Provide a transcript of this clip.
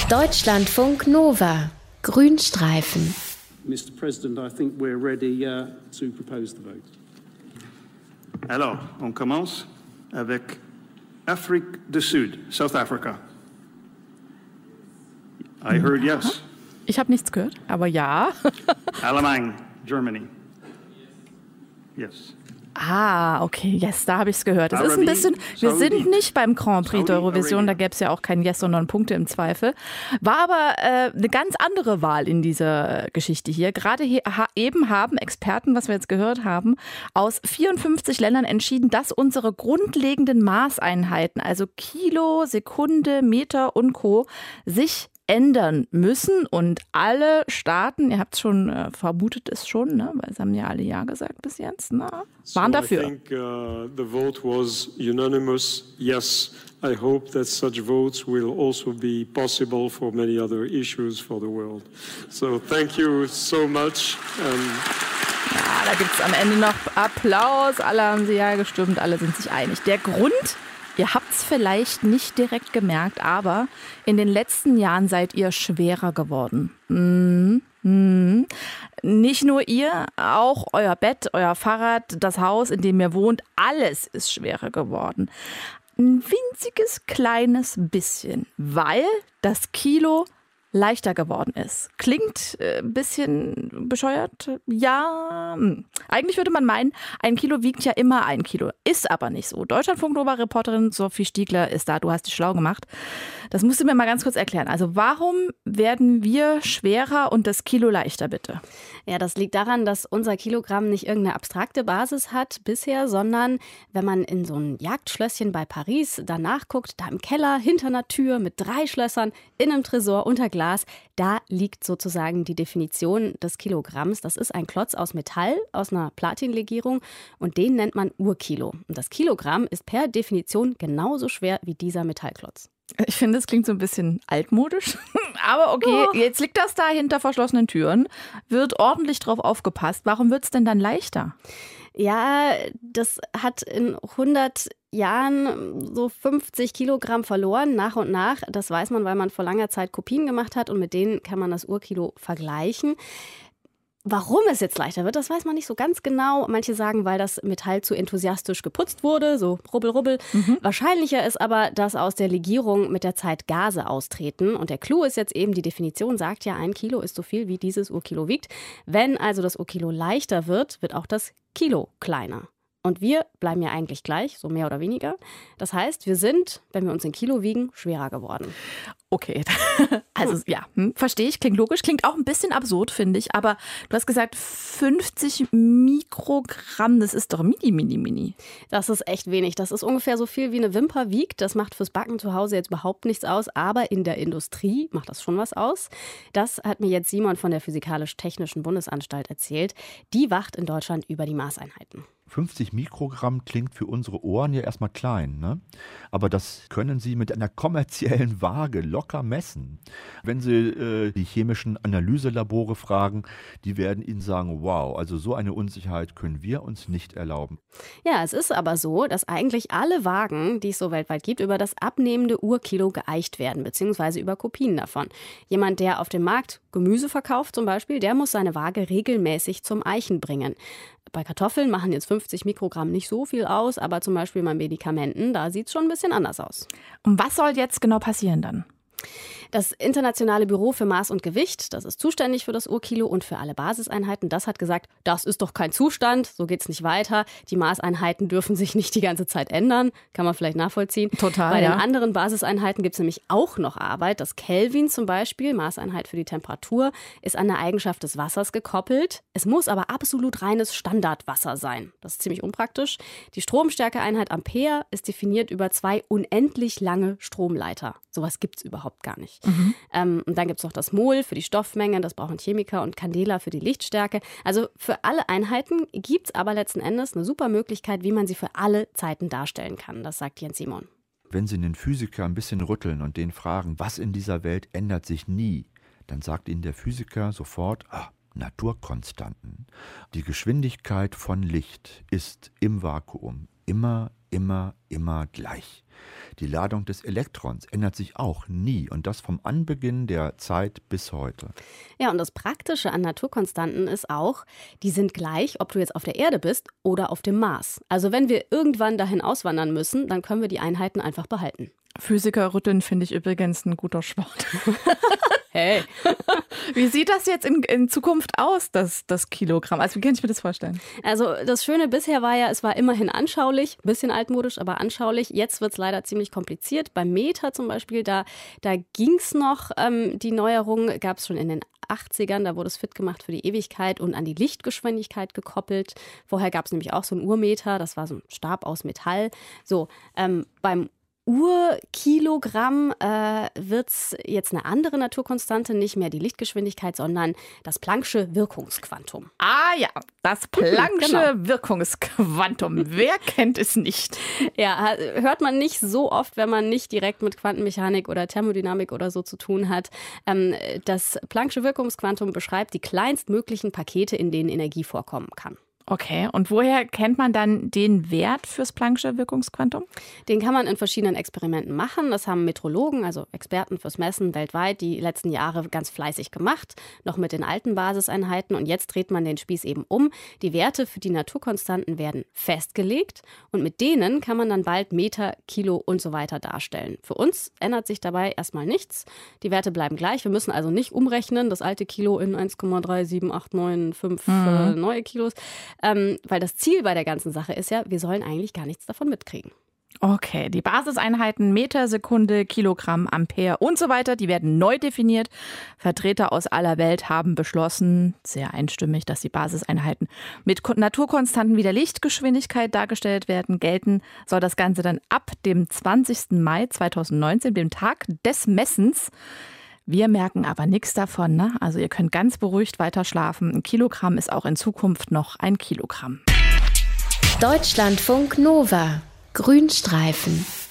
Deutschlandfunk Nova. Grünstreifen. Mr. President, I think we're ready to propose the vote. Alors, on commence avec Afrique du Sud, South Africa. I heard yes. Ich habe nichts gehört, aber ja. Allemagne, Germany. Yes. Okay, yes, da habe ich es gehört. Das ist ein bisschen, wir sind nicht beim Grand Prix d'Eurovision, da gäbe es ja auch kein Yes, sondern Punkte im Zweifel. War aber eine ganz andere Wahl in dieser Geschichte hier. Gerade hier eben haben Experten, was wir jetzt gehört haben, aus 54 Ländern entschieden, dass unsere grundlegenden Maßeinheiten, also Kilo, Sekunde, Meter und Co., sich ändern müssen und alle Staaten, ihr habt es schon vermutet es schon, ne? Weil es haben ja alle Ja gesagt bis jetzt, waren dafür. I think the vote was unanimous. Yes, I hope that such votes will also be possible for many other issues for the world. So thank you so much. Ja, da gibt es am Ende noch Applaus, alle haben sie ja gestimmt, alle sind sich einig. Der Grund: Ihr habt es vielleicht nicht direkt gemerkt, aber in den letzten Jahren seid ihr schwerer geworden. Nicht nur ihr, auch euer Bett, euer Fahrrad, das Haus, in dem ihr wohnt, alles ist schwerer geworden. Ein winziges, kleines bisschen, weil das Kilo leichter geworden ist. Klingt ein bisschen bescheuert? Ja, eigentlich würde man meinen, 1 Kilo wiegt ja immer 1 Kilo. Ist aber nicht so. Deutschlandfunk-Nova-Reporterin Sophie Stiegler ist da. Du hast dich schlau gemacht. Das musst du mir mal ganz kurz erklären. Also warum werden wir schwerer und das Kilo leichter, bitte? Ja, das liegt daran, dass unser Kilogramm nicht irgendeine abstrakte Basis hat bisher, sondern wenn man in so ein Jagdschlösschen bei Paris danach guckt, da im Keller, hinter einer Tür mit 3 Schlössern, in einem Tresor unter Glas, da liegt sozusagen die Definition des Kilogramms. Das ist ein Klotz aus Metall, aus einer Platinlegierung und den nennt man Urkilo. Und das Kilogramm ist per Definition genauso schwer wie dieser Metallklotz. Ich finde, es klingt so ein bisschen altmodisch. Aber okay, Jetzt liegt das da hinter verschlossenen Türen, wird ordentlich drauf aufgepasst. Warum wird es denn dann leichter? Ja, das hat in 100 Jahren so 50 Kilogramm verloren, nach und nach. Das weiß man, weil man vor langer Zeit Kopien gemacht hat und mit denen kann man das Urkilo vergleichen. Warum es jetzt leichter wird, das weiß man nicht so ganz genau. Manche sagen, weil das Metall zu enthusiastisch geputzt wurde, so rubbel, rubbel. Wahrscheinlicher ist aber, dass aus der Legierung mit der Zeit Gase austreten. Und der Clou ist jetzt eben, die Definition sagt ja, 1 Kilo ist so viel, wie dieses Urkilo wiegt. Wenn also das Urkilo leichter wird, wird auch das Kilo kleiner. Und wir bleiben ja eigentlich gleich, so mehr oder weniger. Das heißt, wir sind, wenn wir uns in Kilo wiegen, schwerer geworden. Okay, also ja, verstehe ich, klingt logisch, klingt auch ein bisschen absurd, finde ich. Aber du hast gesagt, 50 Mikrogramm, das ist doch mini. Das ist echt wenig. Das ist ungefähr so viel wie eine Wimper wiegt. Das macht fürs Backen zu Hause jetzt überhaupt nichts aus. Aber in der Industrie macht das schon was aus. Das hat mir jetzt Simon von der Physikalisch-Technischen Bundesanstalt erzählt. Die wacht in Deutschland über die Maßeinheiten. 50 Mikrogramm klingt für unsere Ohren ja erstmal klein, ne? Aber das können Sie mit einer kommerziellen Waage locker messen. Wenn Sie die chemischen Analyselabore fragen, die werden Ihnen sagen, wow, also so eine Unsicherheit können wir uns nicht erlauben. Ja, es ist aber so, dass eigentlich alle Wagen, die es so weltweit gibt, über das abnehmende Urkilo geeicht werden, beziehungsweise über Kopien davon. Jemand, der auf dem Markt Gemüse verkauft zum Beispiel, der muss seine Waage regelmäßig zum Eichen bringen. Bei Kartoffeln machen jetzt 50 Mikrogramm nicht so viel aus, aber zum Beispiel bei Medikamenten, da sieht es schon ein bisschen anders aus. Und was soll jetzt genau passieren dann? Das Internationale Büro für Maß und Gewicht, das ist zuständig für das Urkilo und für alle Basiseinheiten, das hat gesagt, das ist doch kein Zustand, so geht's nicht weiter. Die Maßeinheiten dürfen sich nicht die ganze Zeit ändern, kann man vielleicht nachvollziehen. Total, Bei den anderen Basiseinheiten gibt es nämlich auch noch Arbeit. Das Kelvin zum Beispiel, Maßeinheit für die Temperatur, ist an eine Eigenschaft des Wassers gekoppelt. Es muss aber absolut reines Standardwasser sein. Das ist ziemlich unpraktisch. Die Stromstärkeeinheit Ampere ist definiert über 2 unendlich lange Stromleiter. Sowas gibt's überhaupt gar nicht. Und dann gibt es noch das Mol für die Stoffmenge, das brauchen Chemiker, und Candela für die Lichtstärke. Also für alle Einheiten gibt es aber letzten Endes eine super Möglichkeit, wie man sie für alle Zeiten darstellen kann. Das sagt Jens Simon. Wenn Sie einen Physiker ein bisschen rütteln und den fragen, was in dieser Welt ändert sich nie, dann sagt Ihnen der Physiker sofort, Naturkonstanten. Die Geschwindigkeit von Licht ist im Vakuum immer immer gleich. Die Ladung des Elektrons ändert sich auch nie und das vom Anbeginn der Zeit bis heute. Ja, und das Praktische an Naturkonstanten ist auch, die sind gleich, ob du jetzt auf der Erde bist oder auf dem Mars. Also wenn wir irgendwann dahin auswandern müssen, dann können wir die Einheiten einfach behalten. Physiker rütteln finde ich übrigens ein guter Sport. Hey. Wie sieht das jetzt in Zukunft aus, das Kilogramm? Also wie kann ich mir das vorstellen? Also das Schöne bisher war ja, es war immerhin anschaulich, ein bisschen altmodisch, aber anschaulich. Jetzt wird es leider ziemlich kompliziert. Beim Meter zum Beispiel, da ging es noch. Die Neuerung gab es schon in den 80ern, da wurde es fit gemacht für die Ewigkeit und an die Lichtgeschwindigkeit gekoppelt. Vorher gab es nämlich auch so einen Urmeter, das war so ein Stab aus Metall. So, beim Urkilogramm wird es jetzt eine andere Naturkonstante, nicht mehr die Lichtgeschwindigkeit, sondern das Planck'sche Wirkungsquantum. Ah ja, das Planck'sche Wirkungsquantum. Wer kennt es nicht? Ja, hört man nicht so oft, wenn man nicht direkt mit Quantenmechanik oder Thermodynamik oder so zu tun hat. Das Planck'sche Wirkungsquantum beschreibt die kleinstmöglichen Pakete, in denen Energie vorkommen kann. Okay, und woher kennt man dann den Wert fürs Planck'sche Wirkungsquantum? Den kann man in verschiedenen Experimenten machen. Das haben Metrologen, also Experten fürs Messen weltweit, die letzten Jahre ganz fleißig gemacht, noch mit den alten Basiseinheiten. Und jetzt dreht man den Spieß eben um. Die Werte für die Naturkonstanten werden festgelegt und mit denen kann man dann bald Meter, Kilo und so weiter darstellen. Für uns ändert sich dabei erstmal nichts. Die Werte bleiben gleich. Wir müssen also nicht umrechnen, das alte Kilo in 1,37895 neue Kilos. Weil das Ziel bei der ganzen Sache ist ja, wir sollen eigentlich gar nichts davon mitkriegen. Okay, die Basiseinheiten Meter, Sekunde, Kilogramm, Ampere und so weiter, die werden neu definiert. Vertreter aus aller Welt haben beschlossen, sehr einstimmig, dass die Basiseinheiten mit Naturkonstanten wie der Lichtgeschwindigkeit dargestellt werden. Gelten soll das Ganze dann ab dem 20. Mai 2019, dem Tag des Messens. Wir merken aber nichts davon, ne? Also ihr könnt ganz beruhigt weiter schlafen. Ein Kilogramm ist auch in Zukunft noch ein Kilogramm. Deutschlandfunk Nova. Grünstreifen.